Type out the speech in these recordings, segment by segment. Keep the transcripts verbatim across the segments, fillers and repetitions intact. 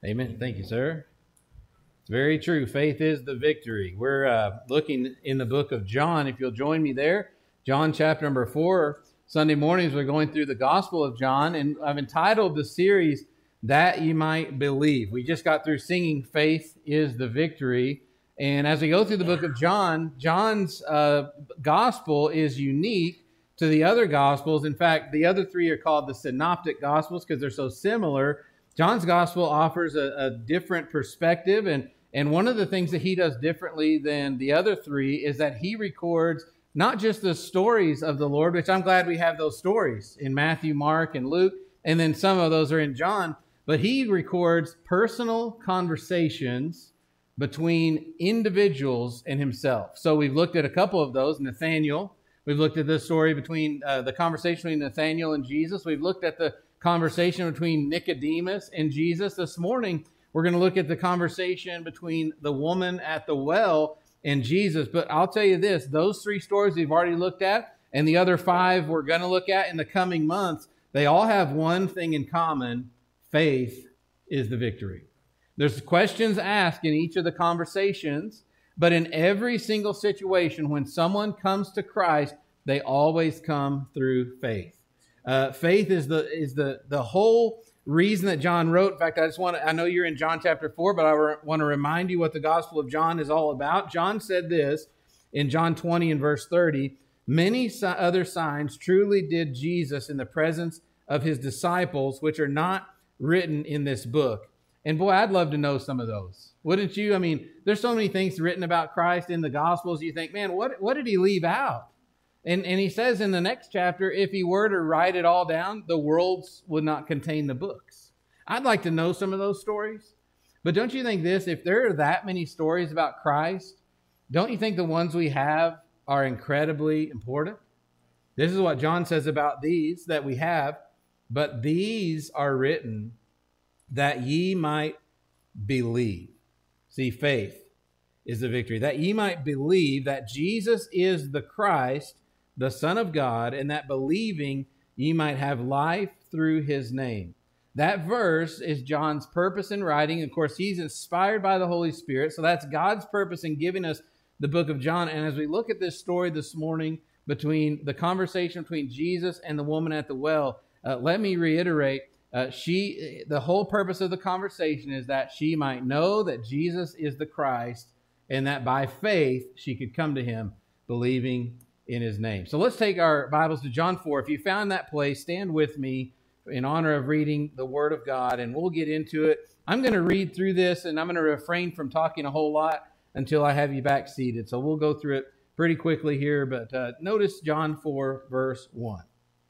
Amen. Thank you, sir. It's very true. Faith is the victory. We're uh, looking in the book of John. If you'll join me there, John chapter number four. Sunday mornings, we're going through the Gospel of John, and I've entitled the series, That You Might Believe. We just got through singing Faith is the Victory. And as we go through the book of John, John's uh, Gospel is unique to the other Gospels. In fact, the other three are called the Synoptic Gospels because they're so similar. John's Gospel offers a, a different perspective, and, and one of the things that he does differently than the other three is that he records not just the stories of the Lord, which I'm glad we have those stories in Matthew, Mark, and Luke, and then some of those are in John, but he records personal conversations between individuals and himself. So we've looked at a couple of those. Nathaniel, we've looked at the story between uh, the conversation between Nathaniel and Jesus. We've looked at the conversation between Nicodemus and Jesus. This morning, we're going to look at the conversation between the woman at the well and Jesus. But I'll tell you this, those three stories we've already looked at, and the other five we're going to look at in the coming months, they all have one thing in common: faith is the victory. There's questions asked in each of the conversations, but in every single situation, when someone comes to Christ, they always come through faith. Uh, faith is the is the the whole reason that John wrote. In fact, I just want to, I know you're in John chapter four, but I re- want to remind you what the Gospel of John is all about. John said this in John twenty and verse thirty, many si- other signs truly did Jesus in the presence of his disciples, which are not written in this book. And boy, I'd love to know some of those. Wouldn't you? I mean, there's so many things written about Christ in the Gospels. You think, man, what, what did he leave out? And, and he says in the next chapter, if he were to write it all down, the worlds would not contain the books. I'd like to know some of those stories. But don't you think this, if there are that many stories about Christ, don't you think the ones we have are incredibly important? This is what John says about these that we have. But these are written that ye might believe. See, faith is the victory. That ye might believe that Jesus is the Christ, the Son of God, and that believing ye might have life through his name. That verse is John's purpose in writing. Of course, he's inspired by the Holy Spirit. So that's God's purpose in giving us the book of John. And as we look at this story this morning between the conversation between Jesus and the woman at the well, uh, let me reiterate, uh, she, the whole purpose of the conversation is that she might know that Jesus is the Christ and that by faith she could come to him believing in his name. So let's take our Bibles to John four. If you found that place, stand with me in honor of reading the Word of God, and we'll get into it. I'm going to read through this, and I'm going to refrain from talking a whole lot until I have you back seated. So we'll go through it pretty quickly here, but uh, notice John four, verse one.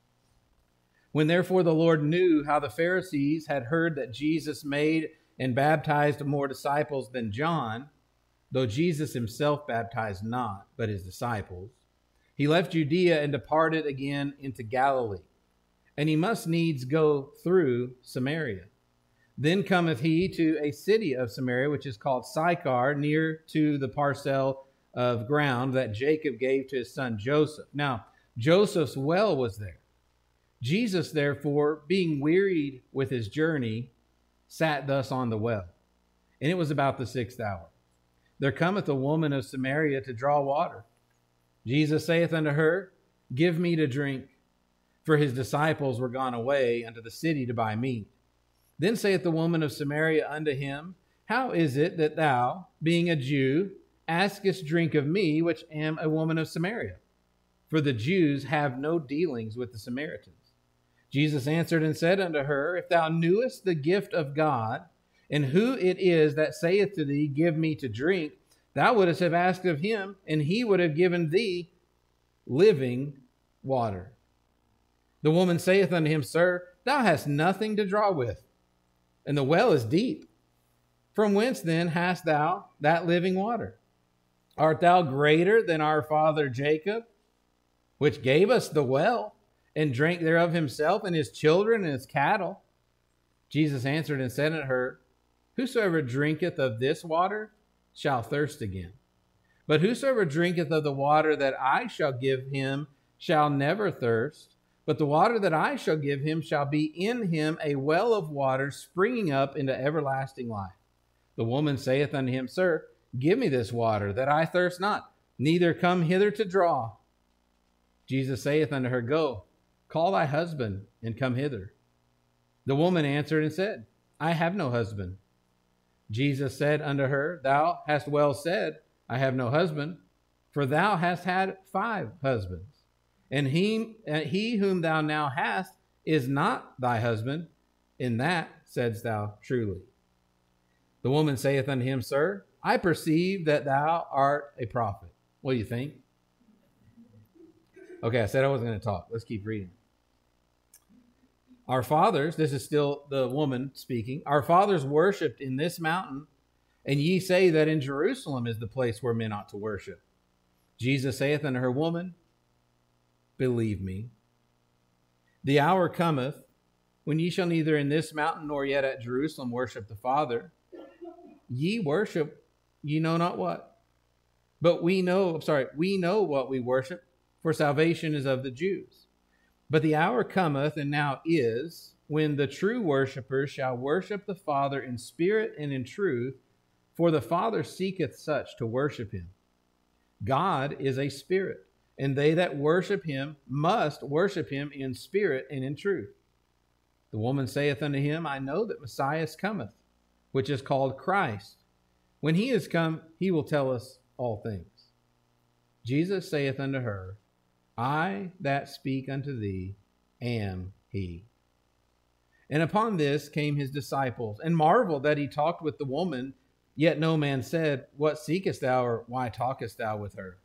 When therefore the Lord knew how the Pharisees had heard that Jesus made and baptized more disciples than John, though Jesus himself baptized not, but his disciples, he left Judea and departed again into Galilee. And he must needs go through Samaria. Then cometh he to a city of Samaria, which is called Sychar, near to the parcel of ground that Jacob gave to his son Joseph. Now, Joseph's well was there. Jesus, therefore, being wearied with his journey, sat thus on the well. And it was about the sixth hour. There cometh a woman of Samaria to draw water. Jesus saith unto her, give me to drink. For his disciples were gone away unto the city to buy meat. Then saith the woman of Samaria unto him, how is it that thou, being a Jew, askest drink of me, which am a woman of Samaria? For the Jews have no dealings with the Samaritans. Jesus answered and said unto her, if thou knewest the gift of God, and who it is that saith to thee, give me to drink, thou wouldst have asked of him, and he would have given thee living water. The woman saith unto him, sir, thou hast nothing to draw with, and the well is deep. From whence then hast thou that living water? Art thou greater than our father Jacob, which gave us the well, and drank thereof himself, and his children, and his cattle? Jesus answered and said unto her, whosoever drinketh of this water shall thirst again. But whosoever drinketh of the water that I shall give him shall never thirst. But the water that I shall give him shall be in him a well of water springing up into everlasting life. The woman saith unto him, Sir, give me this water, that I thirst not, neither come hither to draw. Jesus saith unto her, Go, call thy husband, and come hither. The woman answered and said, I have no husband. Jesus said unto her, Thou hast well said, I have no husband, for thou hast had five husbands. And he, he whom thou now hast is not thy husband. In that saidst thou truly. The woman saith unto him, Sir, I perceive that thou art a prophet. What do you think? Okay, I said I wasn't going to talk. Let's keep reading. Our fathers, this is still the woman speaking, our fathers worshipped in this mountain, and ye say that in Jerusalem is the place where men ought to worship. Jesus saith unto her, Woman, believe me, the hour cometh when ye shall neither in this mountain nor yet at Jerusalem worship the Father. Ye worship, ye know not what. But we know, sorry, we know what we worship, for salvation is of the Jews. But the hour cometh, and now is, when the true worshipers shall worship the Father in spirit and in truth, for the Father seeketh such to worship him. God is a spirit, and they that worship him must worship him in spirit and in truth. The woman saith unto him, I know that Messiah cometh, which is called Christ. When he is come, he will tell us all things. Jesus saith unto her, I that speak unto thee am he. And upon this came his disciples, and marveled that he talked with the woman. Yet no man said, What seekest thou, or why talkest thou with her?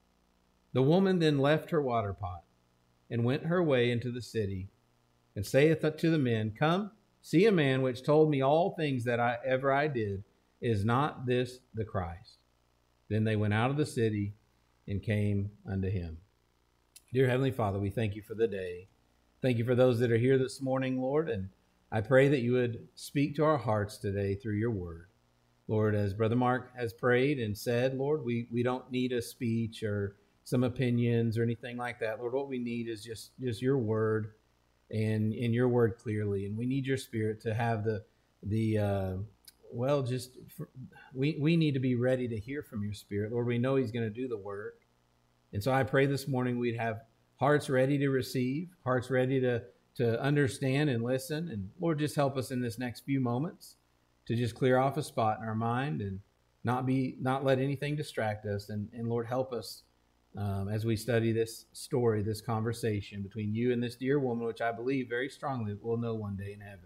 The woman then left her water pot, and went her way into the city, and saith to the men, Come, see a man which told me all things that I ever I did. Is not this the Christ? Then they went out of the city and came unto him. Dear Heavenly Father, we thank you for the day. Thank you for those that are here this morning, Lord, and I pray that you would speak to our hearts today through your word. Lord, as Brother Mark has prayed and said, Lord, we, we don't need a speech or some opinions or anything like that. Lord, what we need is just, just your word and, and your word clearly. And we need your spirit to have the, the uh, well, just, for, we, we need to be ready to hear from your spirit. Lord, we know he's going to do the work. And so I pray this morning we'd have hearts ready to receive, hearts ready to, to understand and listen. And Lord, just help us in this next few moments to just clear off a spot in our mind and not be, not let anything distract us. And, and Lord, help us um, as we study this story, this conversation between you and this dear woman, which I believe very strongly we'll know one day in heaven.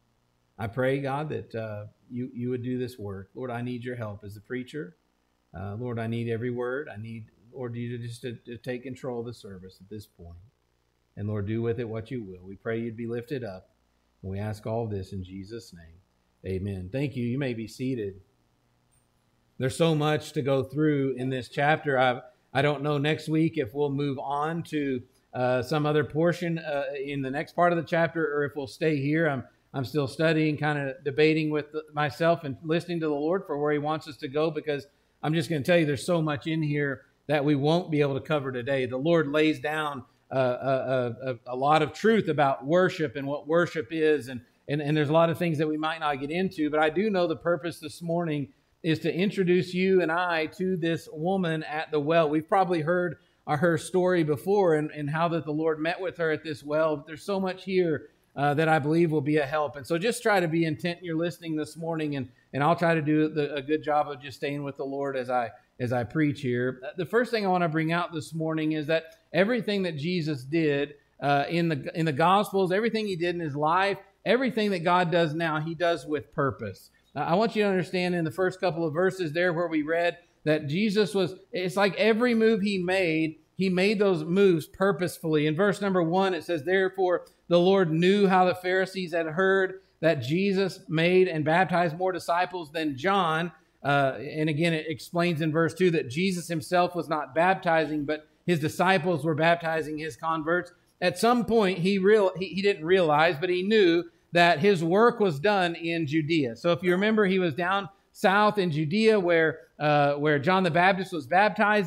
I pray, God, that uh, you, you would do this work. Lord, I need your help as a preacher. Uh, Lord, I need every word. I need, Lord, you to just to, to take control of the service at this point. And Lord, do with it what you will. We pray you'd be lifted up. And we ask all of this in Jesus' name. Amen. Thank you. You may be seated. There's so much to go through in this chapter. I I don't know next week if we'll move on to uh, some other portion uh, in the next part of the chapter, or if we'll stay here. I'm I'm still studying, kind of debating with myself and listening to the Lord for where he wants us to go, because I'm just going to tell you there's so much in here that we won't be able to cover today. The Lord lays down uh, a, a, a lot of truth about worship and what worship is, and And, and there's a lot of things that we might not get into, but I do know the purpose this morning is to introduce you and I to this woman at the well. We've probably heard her story before and, and how that the Lord met with her at this well. But there's so much here uh, that I believe will be a help. And so just try to be intent in your listening this morning, and, and I'll try to do the, a good job of just staying with the Lord as I as I preach here. The first thing I want to bring out this morning is that everything that Jesus did uh, in the in the Gospels, everything he did in his life, everything that God does now, he does with purpose. Uh, I want you to understand in the first couple of verses there where we read that Jesus was, it's like every move he made, he made those moves purposefully. In verse number one, it says, Therefore the Lord knew how the Pharisees had heard that Jesus made and baptized more disciples than John. Uh, and again, it explains in verse two that Jesus himself was not baptizing, but his disciples were baptizing his converts. At some point, he real he, he didn't realize, but he knew that his work was done in Judea. So if you remember, he was down south in Judea where uh, where John the Baptist was baptizing,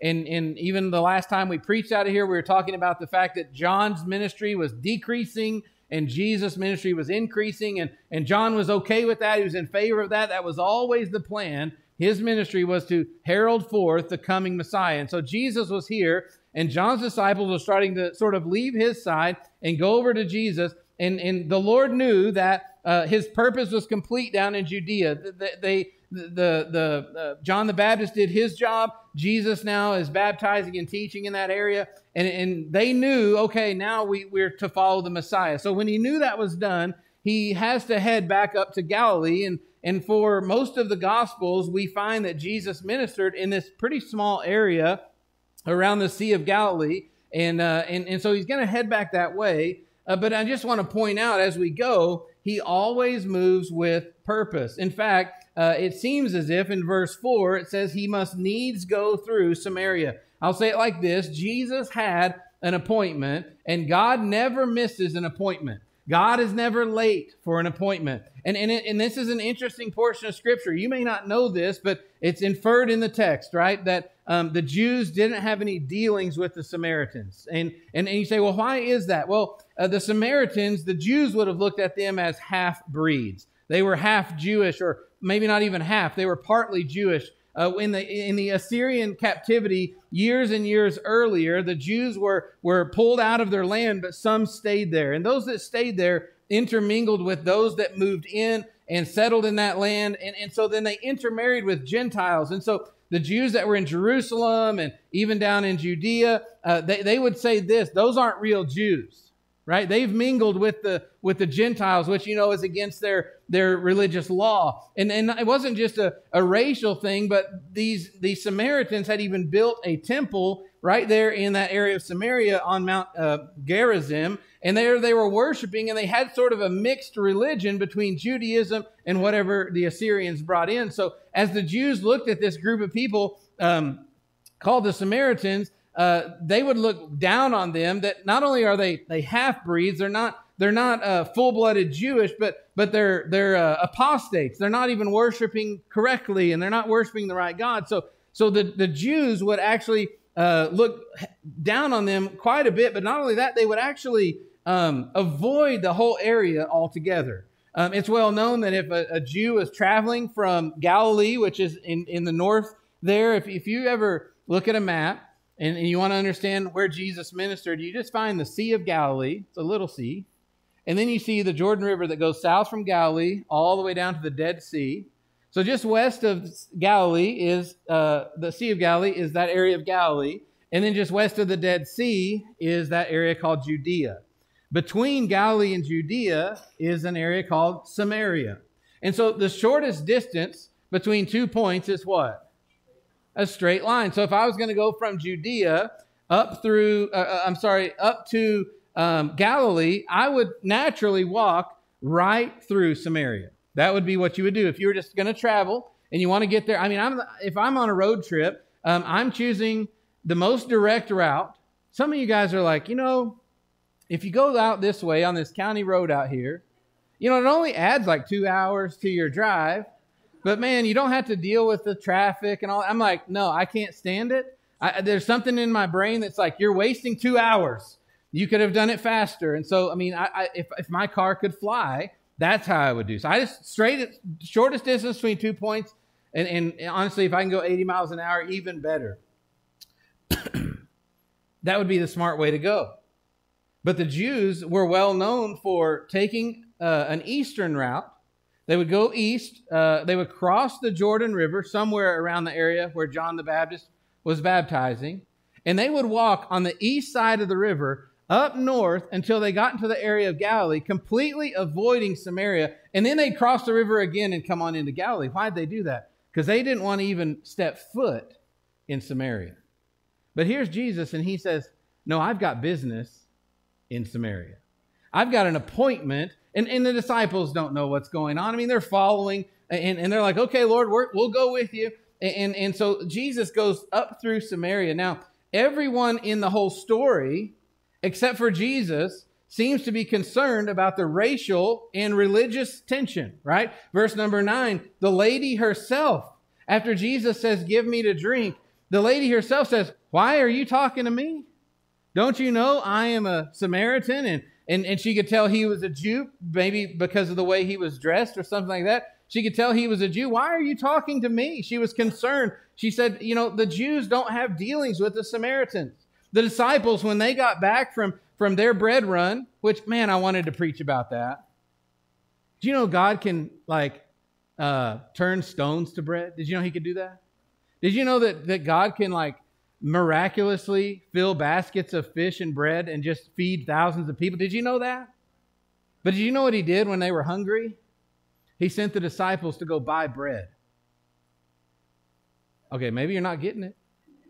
and, and even the last time we preached out of here, we were talking about the fact that John's ministry was decreasing and Jesus' ministry was increasing, and, and John was okay with that. He was in favor of that. That was always the plan. His ministry was to herald forth the coming Messiah. And so Jesus was here, and John's disciples were starting to sort of leave his side and go over to Jesus. And, and the Lord knew that uh, his purpose was complete down in Judea. They, they the the uh, John the Baptist did his job. Jesus now is baptizing and teaching in that area, and and they knew, okay, now we we're to follow the Messiah. So when he knew that was done, he has to head back up to Galilee, and and for most of the Gospels, we find that Jesus ministered in this pretty small area around the Sea of Galilee, and uh, and and so he's going to head back that way. Uh, but I just want to point out as we go, he always moves with purpose. In fact, uh, it seems as if in verse four, it says he must needs go through Samaria. I'll say it like this. Jesus had an appointment, and God never misses an appointment. God is never late for an appointment. And, and, it, and this is an interesting portion of Scripture. You may not know this, but it's inferred in the text, right? That um, the Jews didn't have any dealings with the Samaritans. And, and, and you say, well, why is that? Well, uh, the Samaritans, the Jews would have looked at them as half-breeds. They were half Jewish, or maybe not even half. They were partly Jewish. Uh, in the in the Assyrian captivity years and years earlier, the Jews were, were pulled out of their land, but some stayed there. And those that stayed there intermingled with those that moved in and settled in that land. And, and so then they intermarried with Gentiles. And so the Jews that were in Jerusalem and even down in Judea, uh, they, they would say this: those aren't real Jews. Right? They've mingled with the with the Gentiles, which, you know, is against their, their religious law. And, and it wasn't just a, a racial thing, but these, these Samaritans had even built a temple right there in that area of Samaria on Mount uh, Gerizim. And there they were worshiping, and they had sort of a mixed religion between Judaism and whatever the Assyrians brought in. So as the Jews looked at this group of people um, called the Samaritans, Uh, they would look down on them, that not only are they, they half-breeds, they're not, they're not uh, full-blooded Jewish, but, but they're, they're uh, apostates. They're not even worshiping correctly, and they're not worshiping the right God. So, so the, the Jews would actually uh, look down on them quite a bit, but not only that, they would actually um, avoid the whole area altogether. Um, it's well known that if a, a Jew is traveling from Galilee, which is in, in the north there, if, if you ever look at a map, And, and you want to understand where Jesus ministered, you just find the Sea of Galilee. It's a little sea. And then you see the Jordan River that goes south from Galilee all the way down to the Dead Sea. So just west of Galilee is, uh, the Sea of Galilee is that area of Galilee. And then just west of the Dead Sea is that area called Judea. Between Galilee and Judea is an area called Samaria. And so the shortest distance between two points is what? A straight line. So if I was going to go from Judea up through, uh, I'm sorry, up to um, Galilee, I would naturally walk right through Samaria. That would be what you would do if you were just going to travel and you want to get there. I mean, I'm, if I'm on a road trip, um, I'm choosing the most direct route. Some of you guys are like, you know, if you go out this way on this county road out here, you know, it only adds like two hours to your drive. But man, you don't have to deal with the traffic and all. I'm like, no, I can't stand it. I, there's something in my brain that's like, you're wasting two hours. You could have done it faster. And so, I mean, I, I, if, if my car could fly, that's how I would do. So I just straight, shortest distance between two points. And, and honestly, if I can go eighty miles an hour, even better. That would be the smart way to go. But the Jews were well known for taking uh, an eastern route. They would go east, uh, they would cross the Jordan River somewhere around the area where John the Baptist was baptizing, and they would walk on the east side of the river up north until they got into the area of Galilee, completely avoiding Samaria, and then they'd cross the river again and come on into Galilee. Why'd they do that? Because they didn't want to even step foot in Samaria. But here's Jesus, and he says, no, I've got business in Samaria. I've got an appointment. And, and the disciples don't know what's going on. I mean, they're following, and, and they're like, okay, Lord, we're, we'll go with you. And, and so Jesus goes up through Samaria. Now, everyone in the whole story, except for Jesus, seems to be concerned about the racial and religious tension, right? Verse number nine, the lady herself, after Jesus says, give me to drink, The lady herself says, why are you talking to me? Don't you know I am a Samaritan? And, and, and she could tell he was a Jew, maybe because of the way he was dressed or something like that. She could tell he was a Jew. Why are you talking to me? She was concerned. She said, you know, the Jews don't have dealings with the Samaritans. The disciples, when they got back from, from their bread run, which, man, I wanted to preach about that. Do you know God can, like, uh, turn stones to bread? Did you know he could do that? Did you know that, that God can, like, miraculously fill baskets of fish and bread and just feed thousands of people? Did you know that? But did you know what he did when they were hungry? He sent the disciples to go buy bread. Okay, maybe you're not getting it.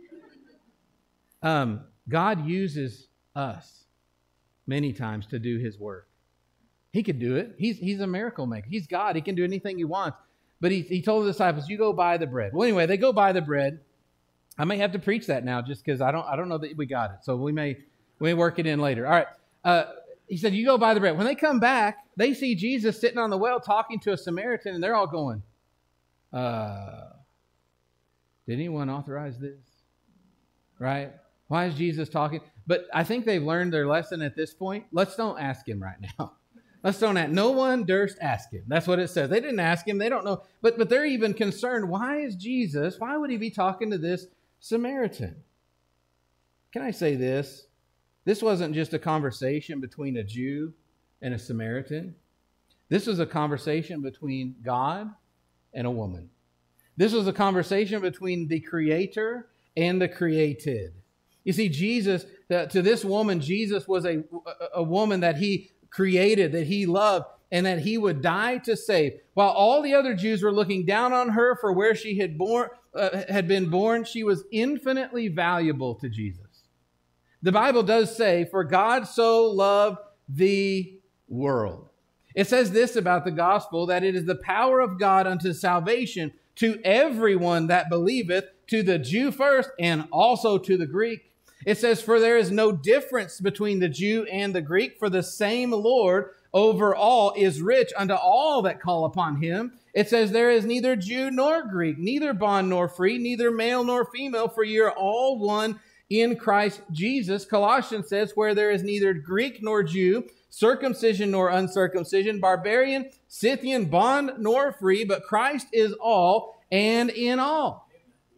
Um, God uses us many times to do his work. He could do it. He's, he's a miracle maker. He's God. He can do anything he wants. But he, he told the disciples, you go buy the bread. Well, anyway, they go buy the bread. I may have to preach that now just because I don't, I don't know that we got it. So we may, we may work it in later. All right. Uh, he said, you go buy the bread. When they come back, they see Jesus sitting on the well talking to a Samaritan, and they're all going, uh, did anyone authorize this? Right? Why is Jesus talking? But I think they've learned their lesson at this point. Let's don't ask him right now. Let's don't ask. No one durst ask him. That's what it says. They didn't ask him. They don't know. But, but they're even concerned. Why is Jesus, why would he be talking to this Samaritan? Can I say this? This wasn't just a conversation between a Jew and a Samaritan. This was a conversation between God and a woman. This was a conversation between the Creator and the created. You see, Jesus, uh, to this woman, Jesus was a, a woman that he created, that he loved, and that he would die to save. While all the other Jews were looking down on her for where she had born, uh, had been born, she was infinitely valuable to Jesus. The Bible does say, for God so loved the world. It says this about the gospel, that it is the power of God unto salvation to everyone that believeth, to the Jew first and also to the Greek. It says, for there is no difference between the Jew and the Greek, for the same Lord over all is rich unto all that call upon him. It says, there is neither Jew nor Greek, neither bond nor free, neither male nor female, for ye are all one in Christ Jesus. Colossians says, where there is neither Greek nor Jew, circumcision nor uncircumcision, barbarian, Scythian, bond nor free, but Christ is all and in all.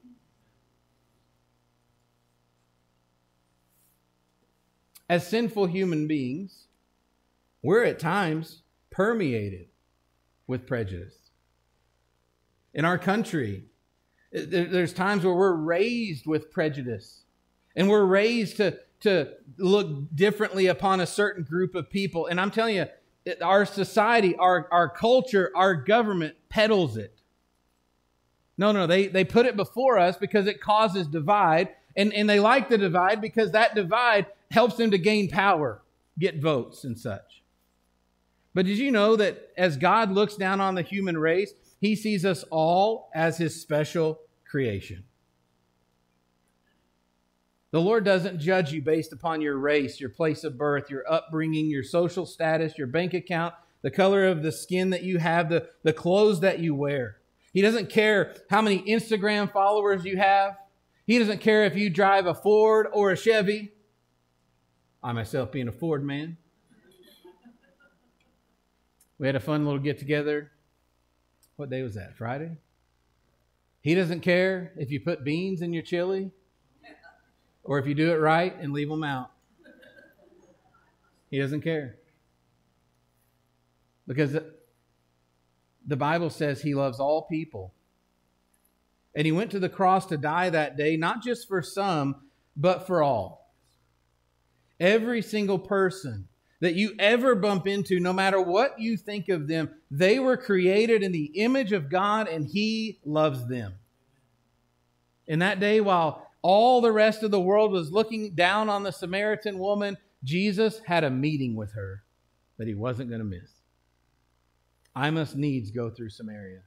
As sinful human beings, we're at times permeated with prejudice. In our country, there's times where we're raised with prejudice, and we're raised to, to look differently upon a certain group of people. And I'm telling you, our society, our, our culture, our government peddles it. No, no, they, they put it before us because it causes divide. And, and they like the divide because that divide helps them to gain power, get votes and such. But did you know that as God looks down on the human race, he sees us all as his special creation? The Lord doesn't judge you based upon your race, your place of birth, your upbringing, your social status, your bank account, the color of the skin that you have, the, the clothes that you wear. He doesn't care how many Instagram followers you have. He doesn't care if you drive a Ford or a Chevy. I myself being a Ford man. We had a fun little get-together. What day was that? Friday? He doesn't care if you put beans in your chili or if you do it right and leave them out. He doesn't care. Because the Bible says he loves all people. And he went to the cross to die that day, not just for some, but for all. Every single person that you ever bump into, no matter what you think of them, they were created in the image of God, and he loves them. In that day, while all the rest of the world was looking down on the Samaritan woman, Jesus had a meeting with her that he wasn't going to miss. I must needs go through Samaria.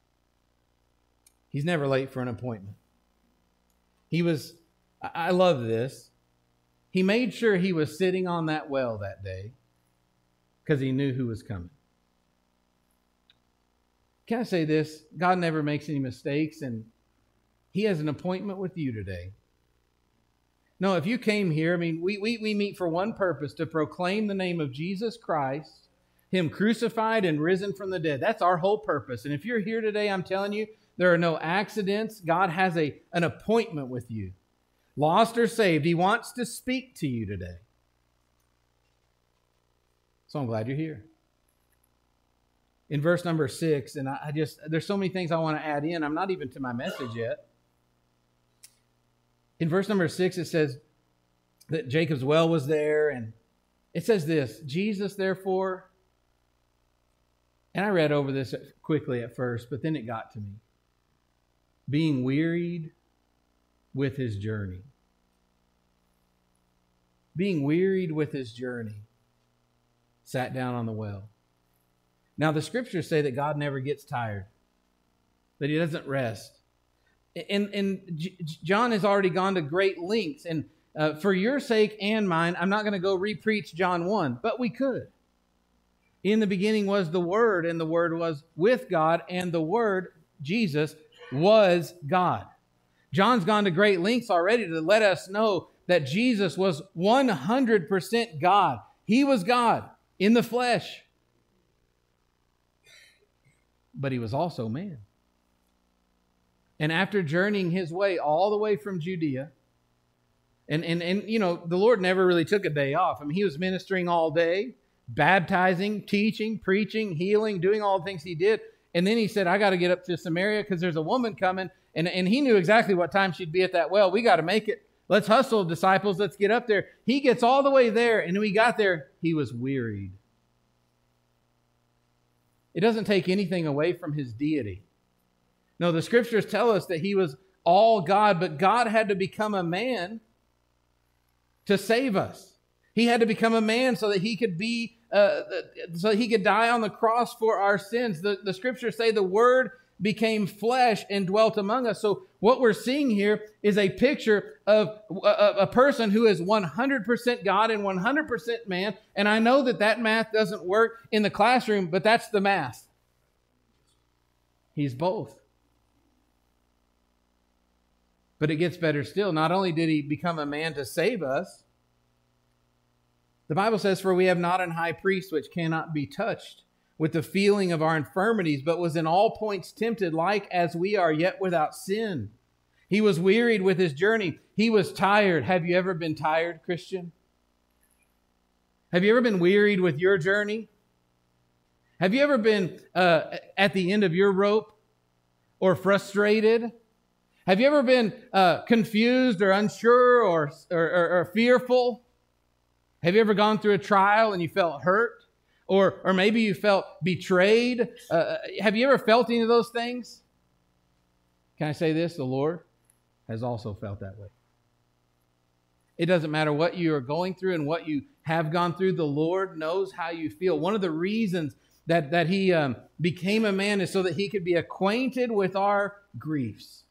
He's never late for an appointment. He was, I love this. He made sure he was sitting on that well that day because he knew who was coming. Can I say this? God never makes any mistakes, and He has an appointment with you today. No, if you came here, I mean, we, we, we meet for one purpose, to proclaim the name of Jesus Christ, Him crucified and risen from the dead. That's our whole purpose. And if you're here today, I'm telling you, there are no accidents. God has a, an appointment with you. Lost or saved, He wants to speak to you today. So I'm glad you're here. In verse number six, and I just, there's so many things I want to add in. I'm not even to my message yet. In verse number six, it says that Jacob's well was there, and it says this, Jesus, therefore, and I read over this quickly at first, but then it got to me. Being wearied with his journey. Being wearied with his journey, sat down on the well. Now, the scriptures say that God never gets tired, that He doesn't rest. And, and John has already gone to great lengths. And uh, for your sake and mine, I'm not going to go re-preach John one, but we could. In the beginning was the Word, and the Word was with God, and the Word, Jesus, was God. John's gone to great lengths already to let us know that Jesus was one hundred percent God. He was God in the flesh. But He was also man. And after journeying His way all the way from Judea, and, and, and you know, the Lord never really took a day off. I mean, He was ministering all day, baptizing, teaching, preaching, healing, doing all the things He did. And then He said, I got to get up to Samaria because there's a woman coming. And, and He knew exactly what time she'd be at that well. We got to make it. Let's hustle, disciples. Let's get up there. He gets all the way there. And when we got there, He was wearied. It doesn't take anything away from His deity. No, the scriptures tell us that He was all God, but God had to become a man to save us. He had to become a man so that He could be, uh, so that He could die on the cross for our sins. The, the scriptures say the Word became flesh and dwelt among us. So what we're seeing here is a picture of a, a person who is one hundred percent God and one hundred percent man. And I know that that math doesn't work in the classroom, but that's the math. He's both. But it gets better still. Not only did He become a man to save us, the Bible says, for we have not an high priest which cannot be touched with the feeling of our infirmities, but was in all points tempted like as we are, yet without sin. He was wearied with His journey. He was tired. Have you ever been tired, Christian? Have you ever been wearied with your journey? Have you ever been uh, at the end of your rope or frustrated? Have you ever been uh, confused or unsure or, or, or, or fearful? Have you ever gone through a trial and you felt hurt? Or, or maybe you felt betrayed? Uh, have you ever felt any of those things? Can I say this? The Lord has also felt that way. It doesn't matter what you are going through and what you have gone through. The Lord knows how you feel. One of the reasons that, that He um, became a man is so that He could be acquainted with our griefs.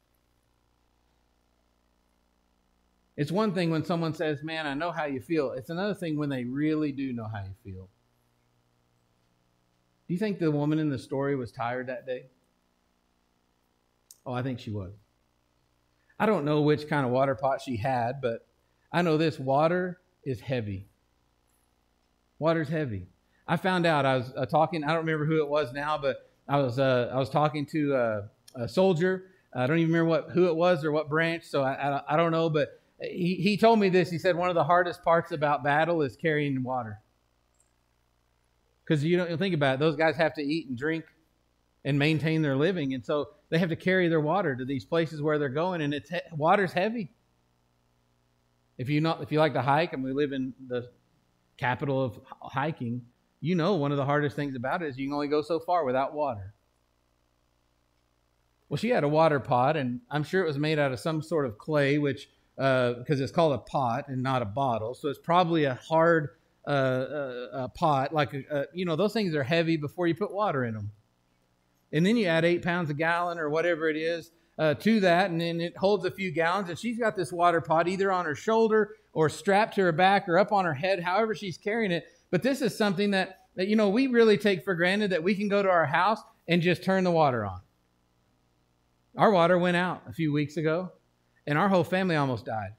It's one thing when someone says, man, I know how you feel. It's another thing when they really do know how you feel. Do you think the woman in the story was tired that day? Oh, I think she was. I don't know which kind of water pot she had, but I know this water is heavy. Water's heavy. I found out, I was uh, talking, I don't remember who it was now, but I was uh, I was talking to uh, a soldier. I don't even remember what who it was or what branch, so I, I, I don't know, but he, he told me this. He said one of the hardest parts about battle is carrying water. Because you don't think about it, those guys have to eat and drink and maintain their living. And so they have to carry their water to these places where they're going. And it's water's heavy. If you not, if you like to hike, and we live in the capital of hiking, you know one of the hardest things about it is you can only go so far without water. Well, she had a water pot, and I'm sure it was made out of some sort of clay, which, uh, because it's called a pot and not a bottle. So it's probably a hard uh, uh, uh, pot. Like, a, uh, you know, those things are heavy before you put water in them. And then you add eight pounds a gallon or whatever it is uh, to that, and then it holds a few gallons. And she's got this water pot either on her shoulder or strapped to her back or up on her head, however she's carrying it. But this is something that, that, you know, we really take for granted, that we can go to our house and just turn the water on. Our water went out a few weeks ago, and our whole family almost died.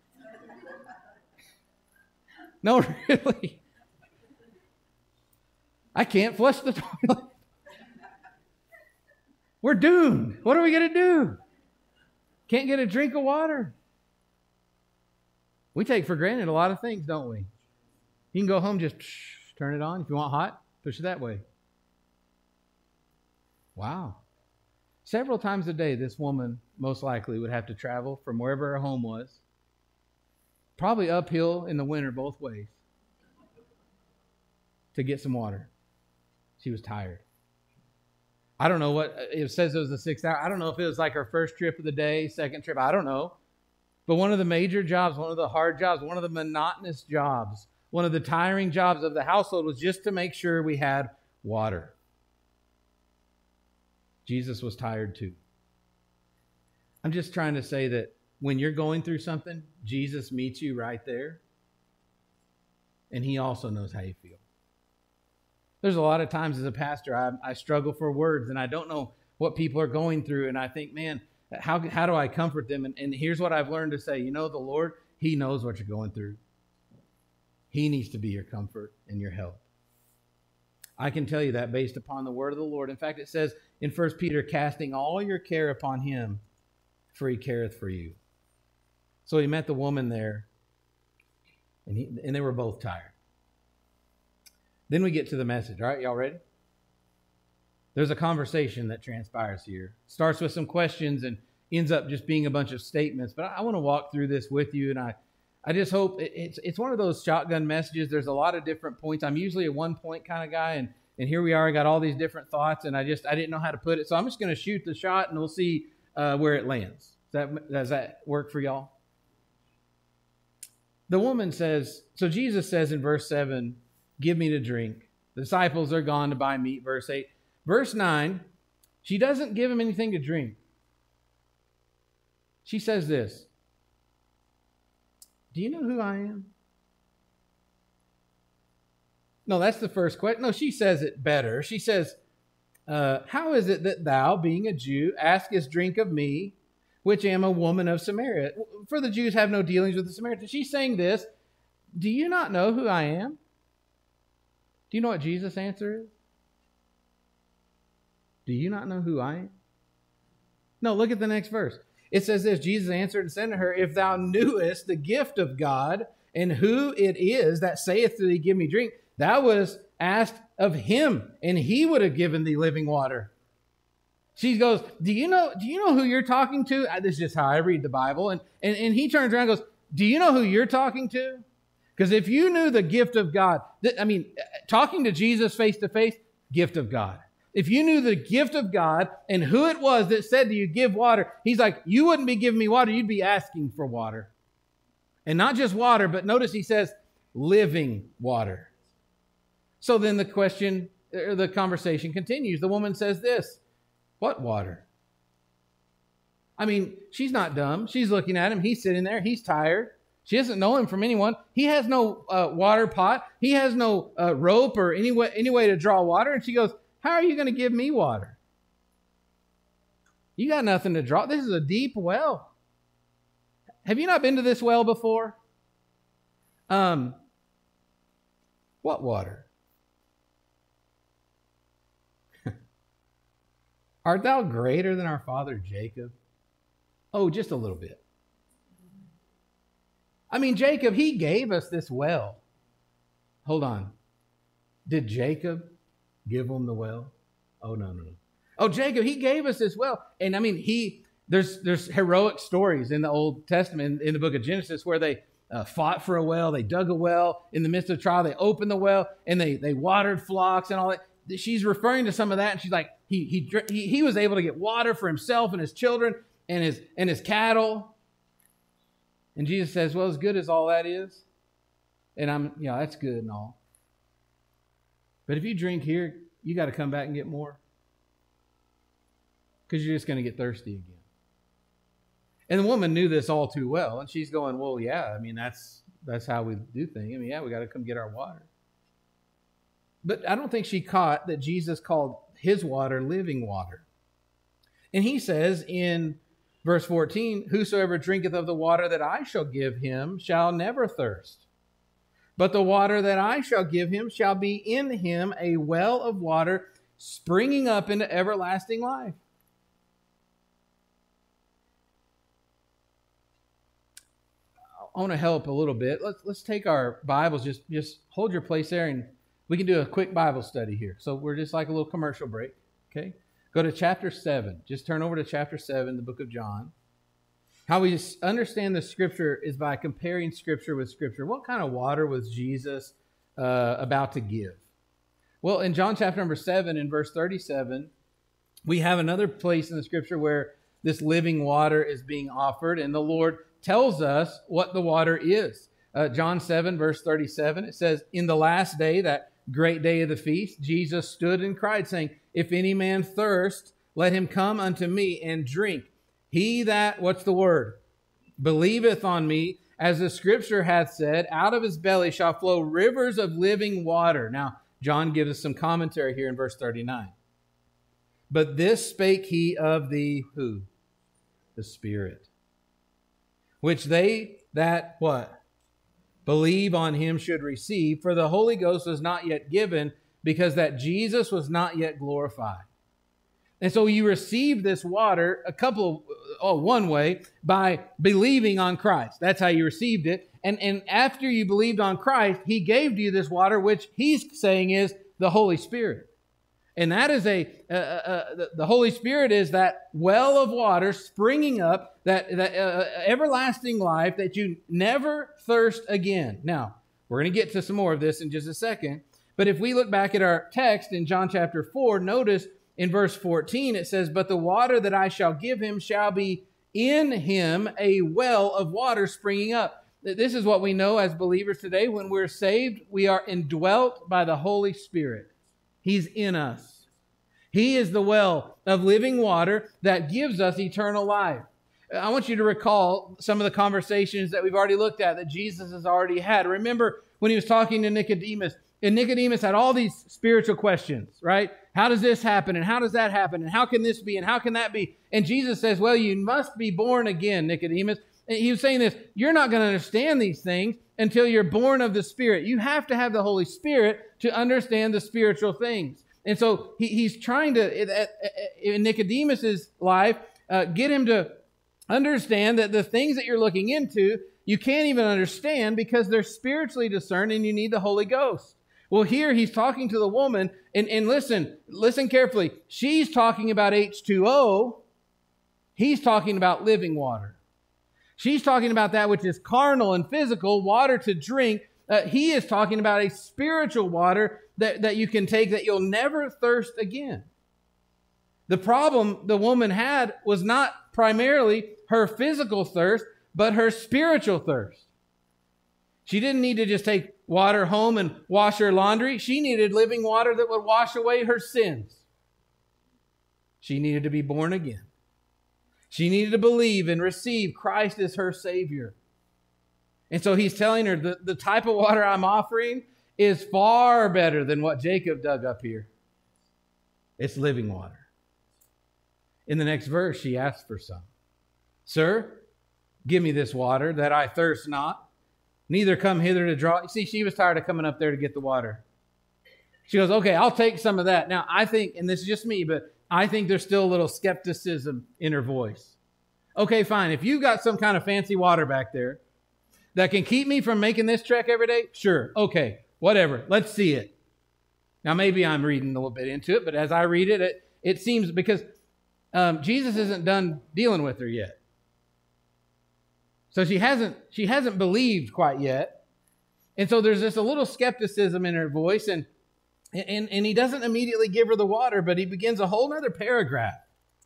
No, really. I can't flush the toilet. We're doomed. What are we going to do? Can't get a drink of water. We take for granted a lot of things, don't we? You can go home, just psh, turn it on. If you want hot, push it that way. Wow. Several times a day, this woman most likely would have to travel from wherever her home was, probably uphill in the winter both ways, to get some water. She was tired. I don't know what, it says it was a six hour. I don't know if it was like her first trip of the day, second trip. I don't know. But one of the major jobs, one of the hard jobs, one of the monotonous jobs, one of the tiring jobs of the household was just to make sure we had water. Jesus was tired too. I'm just trying to say that when you're going through something, Jesus meets you right there. And he also knows how you feel. There's a lot of times as a pastor, I, I struggle for words and I don't know what people are going through. And I think, man, how, how do I comfort them? And, and here's what I've learned to say. You know, the Lord, he knows what you're going through. He needs to be your comfort and your help. I can tell you that based upon the word of the Lord. In fact, it says in First Peter, casting all your care upon him, for he careth for you. So he met the woman there, and, he, and they were both tired. Then we get to the message. All right, y'all ready? There's a conversation that transpires here. Starts with some questions and ends up just being a bunch of statements. But I, I want to walk through this with you, and I, I just hope it, it's it's one of those shotgun messages. There's a lot of different points. I'm usually a one point kind of guy, and and here we are. I got all these different thoughts, and I just I didn't know how to put it. So I'm just going to shoot the shot, and we'll see uh, where it lands. Does that does that work for y'all? The woman says. So Jesus says in verse seven, "Give me to drink." The disciples are gone to buy meat. Verse eight. Verse nine, she doesn't give him anything to drink. She says this, "Do you know who I am?" No, that's the first question. No, she says it better. She says, uh, "How is it that thou, being a Jew, askest drink of me, which am a woman of Samaria?" For the Jews have no dealings with the Samaritans. She's saying this, "Do you not know who I am?" Do you know what Jesus' answer is? Do you not know who I am? No, look at the next verse. It says this, Jesus answered and said to her, "If thou knewest the gift of God, and who it is that saith to thee, give me drink, thou wouldst asked of him, and he would have given thee living water." She goes, do you know, do you know who you're talking to? This is just how I read the Bible. And, and, and he turns around and goes, do you know who you're talking to? Because if you knew the gift of God, th- I mean, talking to Jesus face to face, gift of God. If you knew the gift of God and who it was that said to you, give water, he's like, you wouldn't be giving me water, you'd be asking for water. And not just water, but notice he says, living water. So then the question, or the conversation continues. The woman says this, what water? I mean, she's not dumb. She's looking at him. He's sitting there. He's tired. She doesn't know him from anyone. He has no uh, water pot. He has no uh, rope or any way, any way to draw water. And she goes, how are you going to give me water? You got nothing to draw. This is a deep well. Have you not been to this well before? Um, what water? Art thou greater than our father Jacob? Oh, just a little bit. I mean, Jacob, he gave us this well. Hold on. Did Jacob give him the well? Oh, no, no, no. Oh, Jacob, he gave us this well. And I mean, he there's there's heroic stories in the Old Testament, in the book of Genesis, where they uh, fought for a well. They dug a well in the midst of trial. They opened the well and they they watered flocks and all that. She's referring to some of that. And she's like, he he he, he was able to get water for himself and his children and his and his cattle. And Jesus says, well, as good as all that is, and I'm, you know, that's good and all. But if you drink here, you got to come back and get more. Because you're just going to get thirsty again. And the woman knew this all too well. And she's going, well, yeah, I mean, that's that's how we do things. I mean, yeah, we got to come get our water. But I don't think she caught that Jesus called his water living water. And he says in verse fourteen, whosoever drinketh of the water that I shall give him shall never thirst. But the water that I shall give him shall be in him a well of water springing up into everlasting life. I want to help a little bit. Let's let's take our Bibles. Just just hold your place there, and we can do a quick Bible study here. So we're just like a little commercial break. Okay, go to chapter seven. Just turn over to chapter seven, the book of John. How we understand the Scripture is by comparing Scripture with Scripture. What kind of water was Jesus uh, about to give? Well, in John chapter number seven, in verse thirty-seven, we have another place in the Scripture where this living water is being offered, and the Lord tells us what the water is. Uh, John seven, verse thirty-seven, it says, in the last day, that great day of the feast, Jesus stood and cried, saying, if any man thirst, let him come unto me and drink. He that, what's the word? Believeth on me, as the Scripture hath said, out of his belly shall flow rivers of living water. Now, John gives us some commentary here in verse thirty-nine. But this spake he of the who? The Spirit. Which they that, what? Believe on him should receive, for the Holy Ghost was not yet given, because that Jesus was not yet glorified. And so you receive this water a couple of, oh, one way, by believing on Christ. That's how you received it. And, and after you believed on Christ, he gave you this water, which he's saying is the Holy Spirit. And that is a, uh, uh, the, the Holy Spirit is that well of water springing up, that, that uh, everlasting life that you never thirst again. Now, we're going to get to some more of this in just a second. But if we look back at our text in John chapter four, notice in verse fourteen, it says, but the water that I shall give him shall be in him a well of water springing up. This is what we know as believers today. When we're saved, we are indwelt by the Holy Spirit. He's in us. He is the well of living water that gives us eternal life. I want you to recall some of the conversations that we've already looked at that Jesus has already had. Remember when he was talking to Nicodemus, and Nicodemus had all these spiritual questions, right? How does this happen? And how does that happen? And how can this be? And how can that be? And Jesus says, well, you must be born again, Nicodemus. And he was saying this, you're not going to understand these things until you're born of the Spirit. You have to have the Holy Spirit to understand the spiritual things. And so he, he's trying to, in Nicodemus's life, uh, get him to understand that the things that you're looking into, you can't even understand because they're spiritually discerned and you need the Holy Ghost. Well, here he's talking to the woman, and, and listen, listen carefully. She's talking about H two O. He's talking about living water. She's talking about that which is carnal and physical, water to drink. Uh, he is talking about a spiritual water that, that you can take that you'll never thirst again. The problem the woman had was not primarily her physical thirst, but her spiritual thirst. She didn't need to just take water home and wash her laundry. She needed living water that would wash away her sins. She needed to be born again. She needed to believe and receive Christ as her Savior. And so he's telling her the, the type of water I'm offering is far better than what Jacob dug up here. It's living water. In the next verse, she asks for some. Sir, give me this water that I thirst not, neither come hither to draw. You see, she was tired of coming up there to get the water. She goes, okay, I'll take some of that. Now, I think, and this is just me, but I think there's still a little skepticism in her voice. Okay, fine. If you've got some kind of fancy water back there that can keep me from making this trek every day, sure. Okay, whatever. Let's see it. Now, maybe I'm reading a little bit into it, but as I read it, it, it seems because um, Jesus isn't done dealing with her yet. So she hasn't, she hasn't believed quite yet. And so there's just a little skepticism in her voice, and And, and he doesn't immediately give her the water, but he begins a whole other paragraph.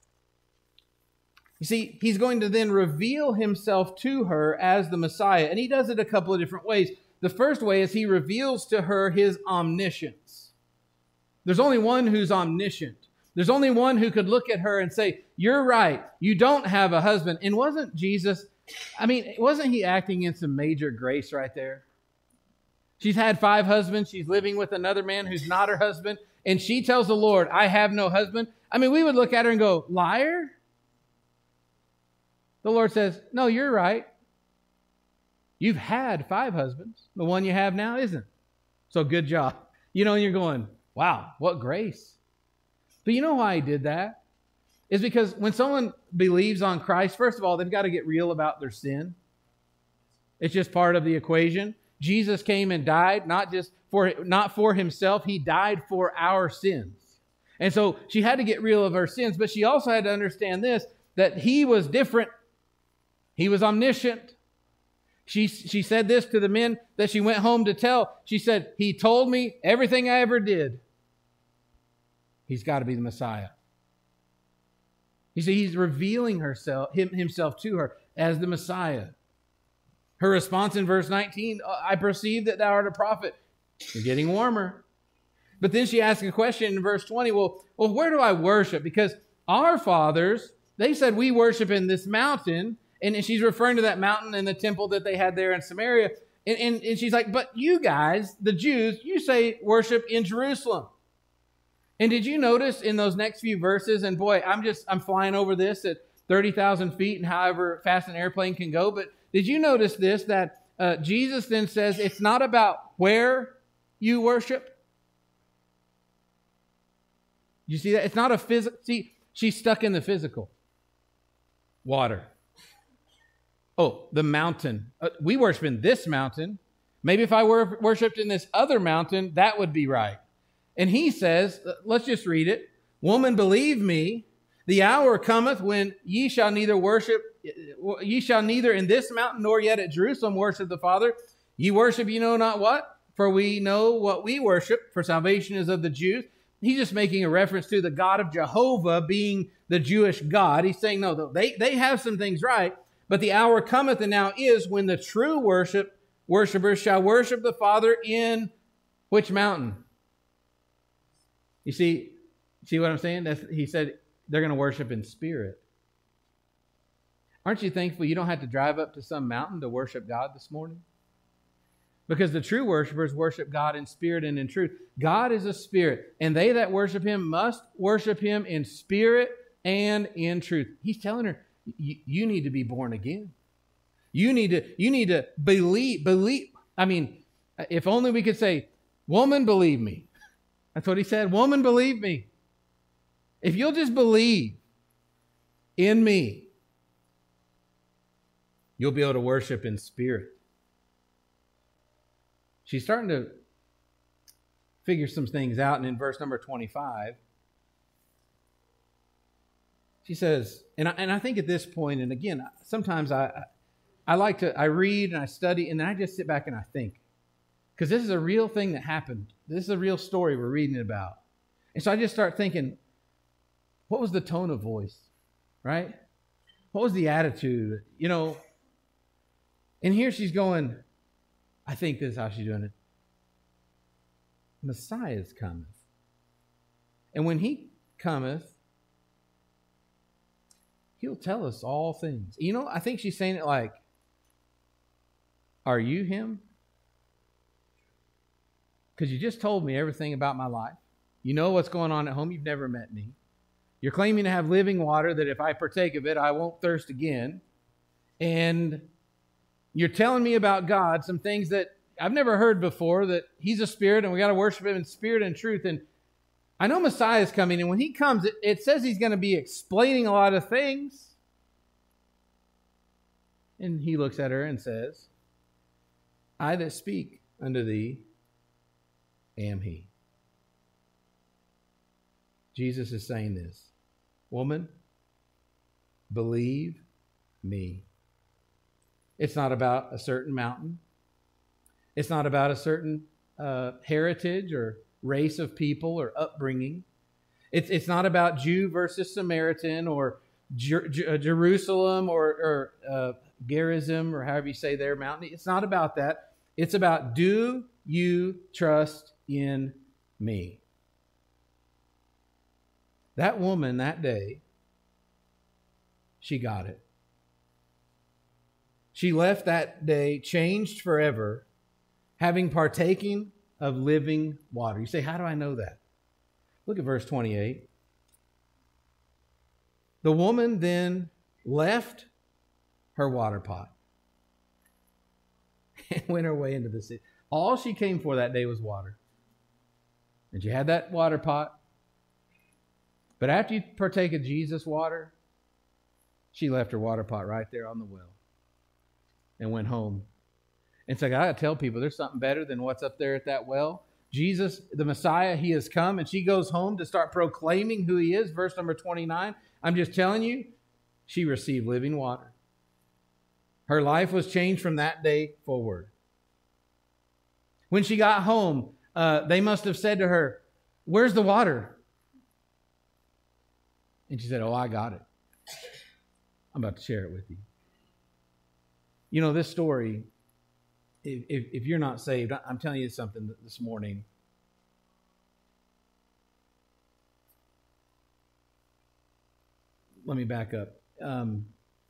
You see, he's going to then reveal himself to her as the Messiah, and he does it a couple of different ways. The first way is he reveals to her his omniscience. There's only one who's omniscient. There's only one who could look at her and say, you're right, you don't have a husband. And wasn't Jesus, I mean, wasn't he acting in some major grace right there? She's had five husbands. She's living with another man who's not her husband. And she tells the Lord, I have no husband. I mean, we would look at her and go, liar? The Lord says, no, you're right. You've had five husbands. The one you have now isn't. So good job. You know, and you're going, wow, what grace. But you know why he did that? Is because when someone believes on Christ, first of all, they've got to get real about their sin. It's just part of the equation. Jesus came and died, not just for, not for himself. He died for our sins. And so she had to get real of her sins, but she also had to understand this, that he was different. He was omniscient. She, she said this to the men that she went home to tell. She said, he told me everything I ever did. He's got to be the Messiah. You see, he's revealing herself, him, himself to her as the Messiah. Her response in verse nineteen, I perceive that thou art a prophet. You're getting warmer. But then she asks a question in verse twenty, well, well, where do I worship? Because our fathers, they said we worship in this mountain. And she's referring to that mountain and the temple that they had there in Samaria. And, and, and she's like, but you guys, the Jews, you say worship in Jerusalem. And did you notice in those next few verses, and boy, I'm just, I'm flying over this at thirty thousand feet and however fast an airplane can go. But did you notice this, that uh, Jesus then says it's not about where you worship? You see that? It's not a physical, see, she's stuck in the physical. Water. Oh, the mountain. Uh, we worship in this mountain. Maybe if I were worshipped in this other mountain, that would be right. And he says, let's just read it. Woman, believe me, the hour cometh when ye shall neither worship, ye shall neither in this mountain nor yet at Jerusalem worship the Father. Ye worship you know not what, for we know what we worship, for salvation is of the Jews. He's just making a reference to the God of Jehovah being the Jewish God. He's saying, no, they, they have some things right. But the hour cometh and now is when the true worship worshipers shall worship the Father in which mountain? You see, see what I'm saying? That's, he said they're going to worship in spirit. Aren't you thankful you don't have to drive up to some mountain to worship God this morning? Because the true worshipers worship God in spirit and in truth. God is a spirit, and they that worship him must worship him in spirit and in truth. He's telling her, you need to be born again. You need to, you need to believe, believe. I mean, if only we could say, woman, believe me. That's what he said. Woman, believe me. If you'll just believe in me, you'll be able to worship in spirit. She's starting to figure some things out. And in verse number twenty-five, she says, and I, and I think at this point, and again, sometimes I, I like to, I read and I study, and then I just sit back and I think. Because this is a real thing that happened. This is a real story we're reading about. And so I just start thinking, what was the tone of voice, right? What was the attitude? You know, and here she's going, I think this is how she's doing it. Messiah cometh. And when he cometh, he'll tell us all things. You know, I think she's saying it like, are you him? Because you just told me everything about my life. You know what's going on at home. You've never met me. You're claiming to have living water that if I partake of it, I won't thirst again. And you're telling me about God, some things that I've never heard before, that he's a spirit and we got to worship him in spirit and truth. And I know Messiah is coming, and when he comes, it, it says he's going to be explaining a lot of things. And he looks at her and says, I that speak unto thee am he. Jesus is saying this. Woman, believe me. It's not about a certain mountain. It's not about a certain uh, heritage or race of people or upbringing. It's, it's not about Jew versus Samaritan or Jer- Jer- Jerusalem or, or uh, Gerizim or however you say their mountain. It's not about that. It's about, do you trust in me? That woman that day, she got it. She left that day changed forever, having partaken of living water. You say, how do I know that? Look at verse twenty-eight. The woman then left her water pot and went her way into the city. All she came for that day was water. And she had that water pot. But after you partake of Jesus' water, she left her water pot right there on the well and went home. And so I got to tell people there's something better than what's up there at that well. Jesus, the Messiah, he has come, and she goes home to start proclaiming who he is. Verse number twenty-nine. I'm just telling you, she received living water. Her life was changed from that day forward. When she got home, uh, they must have said to her, "Where's the water?" And she said, "Oh, I got it. I'm about to share it with you." You know, this story, if, if, if you're not saved, I'm telling you something this morning. Let me back up. Um,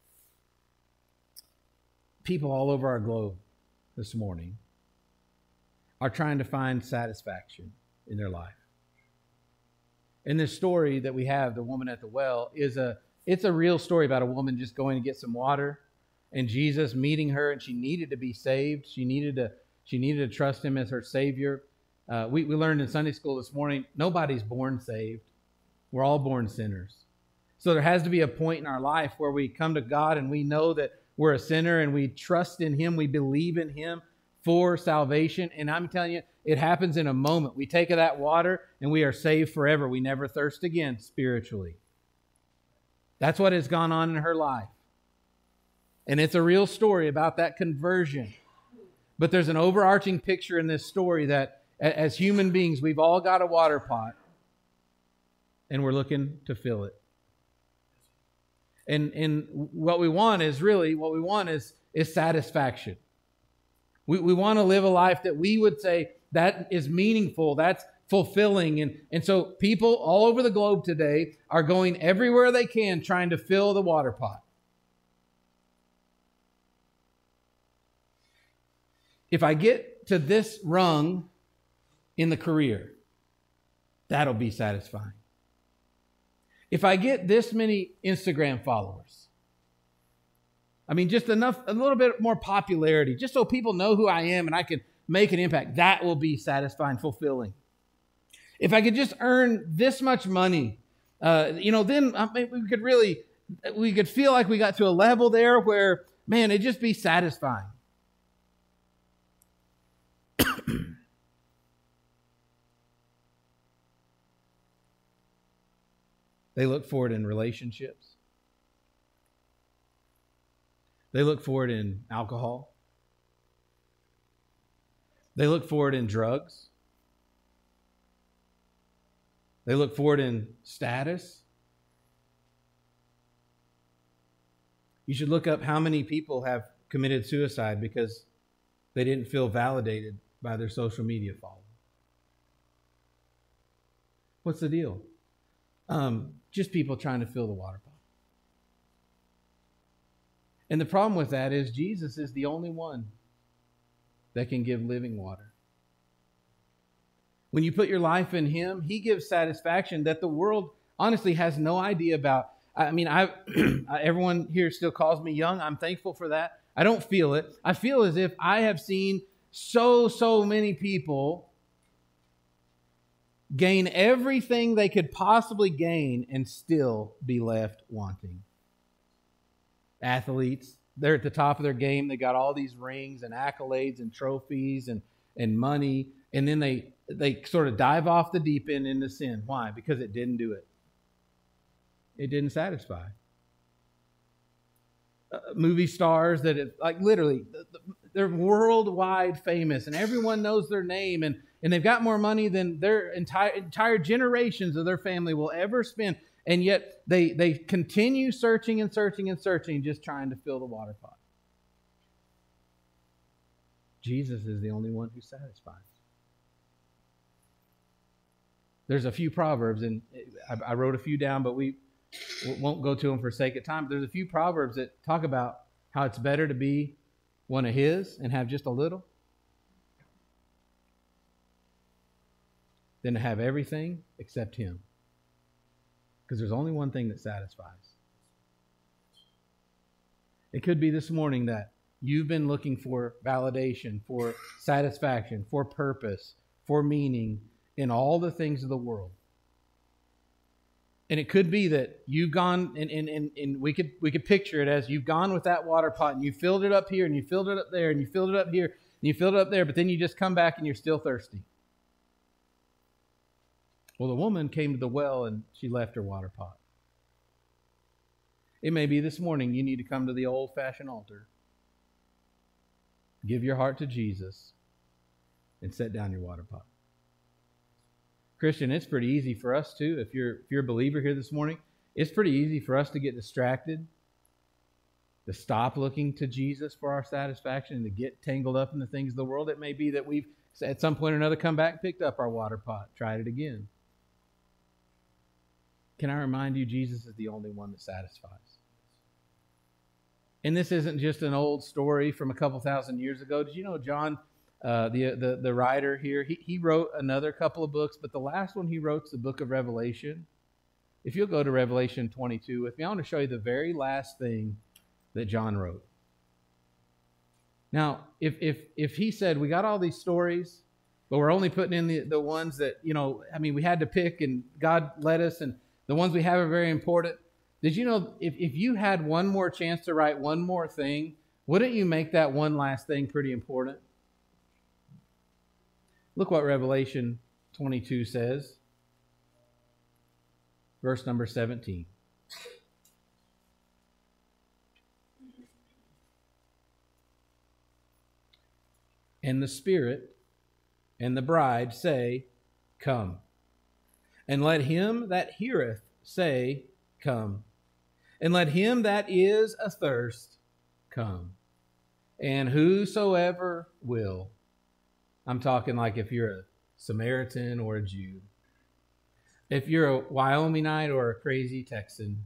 people all over our globe this morning are trying to find satisfaction in their life. And this story that we have, the woman at the well, is a it's a real story about a woman just going to get some water, and Jesus meeting her, and she needed to be saved. She needed to she needed to trust him as her Savior. Uh, we, we learned in Sunday school this morning, nobody's born saved. We're all born sinners. So there has to be a point in our life where we come to God and we know that we're a sinner and we trust in him, we believe in him for salvation. And I'm telling you, it happens in a moment. We take of that water and we are saved forever. We never thirst again spiritually. That's what has gone on in her life. And it's a real story about that conversion. But there's an overarching picture in this story that as human beings, we've all got a water pot and we're looking to fill it. And, and what we want is really, what we want is, is satisfaction. We, we want to live a life that we would say that is meaningful, that's fulfilling. And, and so people all over the globe today are going everywhere they can trying to fill the water pot. If I get to this rung in the career, that'll be satisfying. If I get this many Instagram followers, I mean, just enough, a little bit more popularity, just so people know who I am and I can make an impact, that will be satisfying, fulfilling. If I could just earn this much money, uh, you know, then I mean, we could really, we could feel like we got to a level there where, man, it'd just be satisfying. They look for it in relationships. They look for it in alcohol. They look for it in drugs. They look for it in status. You should look up how many people have committed suicide because they didn't feel validated by their social media following. What's the deal? Um, just people trying to fill the water pot. And the problem with that is Jesus is the only one that can give living water. When you put your life in him, he gives satisfaction that the world honestly has no idea about. I mean, I everyone here still calls me young. I'm thankful for that. I don't feel it. I feel as if I have seen so, so many people gain everything they could possibly gain and still be left wanting. Athletes, they're at the top of their game. They got all these rings and accolades and trophies and, and money. And then they, they sort of dive off the deep end into sin. Why? Because it didn't do it. It didn't satisfy. Uh, movie stars that, it, like literally, they're worldwide famous and everyone knows their name and, and they've got more money than their entire entire generations of their family will ever spend. And yet they, they continue searching and searching and searching, just trying to fill the water pot. Jesus is the only one who satisfies. There's a few proverbs, and I, I wrote a few down, but we won't go to them for sake of time. But there's a few proverbs that talk about how it's better to be one of his and have just a little than to have everything except him. Because there's only one thing that satisfies. It could be this morning that you've been looking for validation, for satisfaction, for purpose, for meaning in all the things of the world. And it could be that you've gone, and, and, and, and we could we could picture it as you've gone with that water pot and you filled it up here and you filled it up there and you filled it up here and you filled it up there, but then you just come back and you're still thirsty. Well, the woman came to the well and she left her water pot. It may be this morning you need to come to the old-fashioned altar, give your heart to Jesus, and set down your water pot. Christian, it's pretty easy for us too. If you're if you're a believer here this morning, it's pretty easy for us to get distracted, to stop looking to Jesus for our satisfaction, and to get tangled up in the things of the world. It may be that we've at some point or another come back, picked up our water pot, tried it again. Can I remind you, Jesus is the only one that satisfies. And this isn't just an old story from a couple thousand years ago. Did you know John, uh, the, the, the writer here, he, he wrote another couple of books, but the last one he wrote is the book of Revelation. If you'll go to Revelation twenty-two with me, I want to show you the very last thing that John wrote. Now, if if if he said, we got all these stories, but we're only putting in the, the ones that, you know, I mean, we had to pick and God led us, and the ones we have are very important. Did you know if, if you had one more chance to write one more thing, wouldn't you make that one last thing pretty important? Look what Revelation twenty-two says. Verse number seventeen. And the Spirit and the bride say, Come. And let him that heareth say, Come. And let him that is athirst come. And whosoever will. I'm talking like if you're a Samaritan or a Jew. If you're a Wyomingite or a crazy Texan,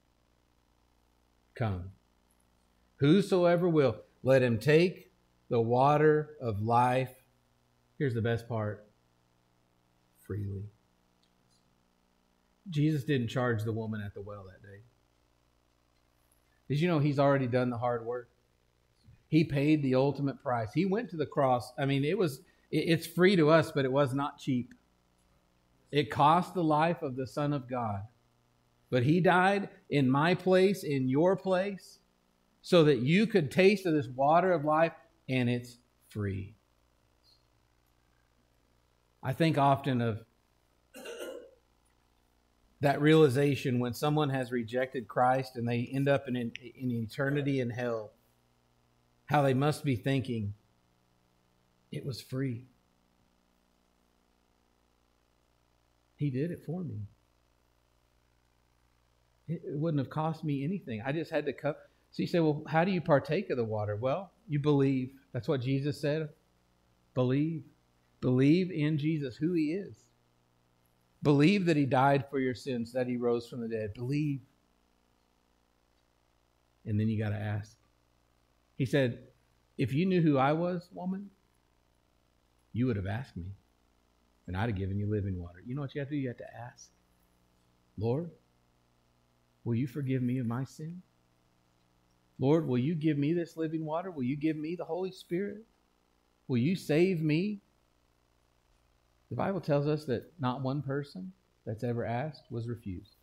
come. Whosoever will, let him take the water of life. Here's the best part. Freely. Jesus didn't charge the woman at the well that day. Did you know he's already done the hard work? He paid the ultimate price. He went to the cross. I mean, it was it's free to us, but it was not cheap. It cost the life of the Son of God. But he died in my place, in your place, so that you could taste of this water of life, and it's free. I think often of that realization when someone has rejected Christ and they end up in, in, in eternity in hell, how they must be thinking, it was free. He did it for me. It, it wouldn't have cost me anything. I just had to cut. So you say, well, how do you partake of the water? Well, you believe. That's what Jesus said. Believe. Believe in Jesus, who he is. Believe that he died for your sins, that he rose from the dead. Believe. And then you got to ask. He said, if you knew who I was, woman, you would have asked me, and I'd have given you living water. You know what you have to do? You have to ask. Lord, will you forgive me of my sin? Lord, will you give me this living water? Will you give me the Holy Spirit? Will you save me? The Bible tells us that not one person that's ever asked was refused.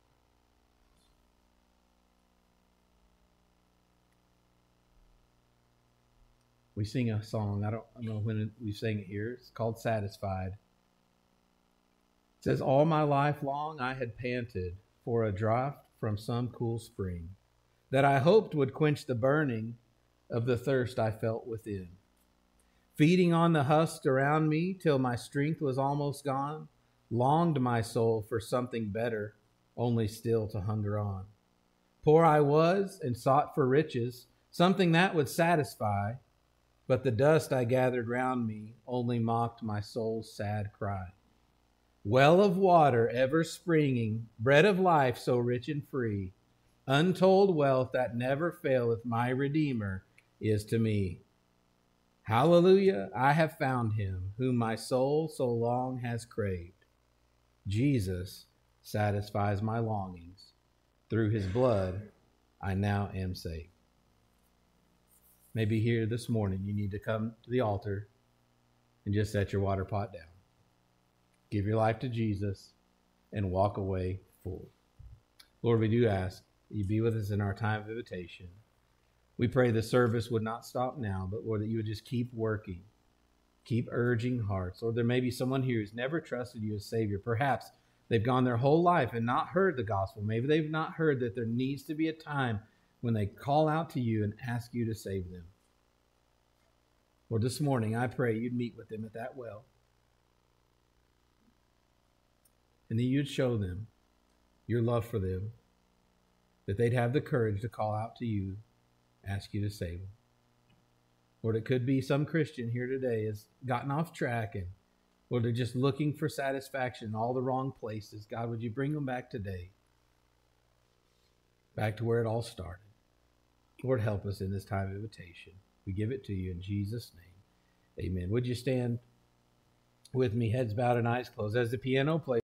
We sing a song, I don't, I don't know when we sang it here. It's called Satisfied. It says, all my life long I had panted for a draught from some cool spring that I hoped would quench the burning of the thirst I felt within. Feeding on the husk around me till my strength was almost gone, longed my soul for something better, only still to hunger on. Poor I was and sought for riches, something that would satisfy, but the dust I gathered round me only mocked my soul's sad cry. Well of water ever springing, bread of life so rich and free, untold wealth that never faileth, my Redeemer is to me. Hallelujah, I have found him, whom my soul so long has craved. Jesus satisfies my longings. Through his blood, I now am saved. Maybe here this morning you need to come to the altar and just set your water pot down. Give your life to Jesus and walk away full. Lord, we do ask that you be with us in our time of invitation. We pray the service would not stop now, but Lord, that you would just keep working, keep urging hearts. Lord, there may be someone here who's never trusted you as Savior. Perhaps they've gone their whole life and not heard the gospel. Maybe they've not heard that there needs to be a time when they call out to you and ask you to save them. Lord, this morning I pray you'd meet with them at that well, and that you'd show them your love for them, that they'd have the courage to call out to you, ask you to save them. Lord, it could be some Christian here today has gotten off track, and Lord, they're just looking for satisfaction in all the wrong places. God, would you bring them back today, back to where it all started? Lord, help us in this time of invitation. We give it to you in Jesus' name. Amen. Would you stand with me, heads bowed and eyes closed, as the piano plays?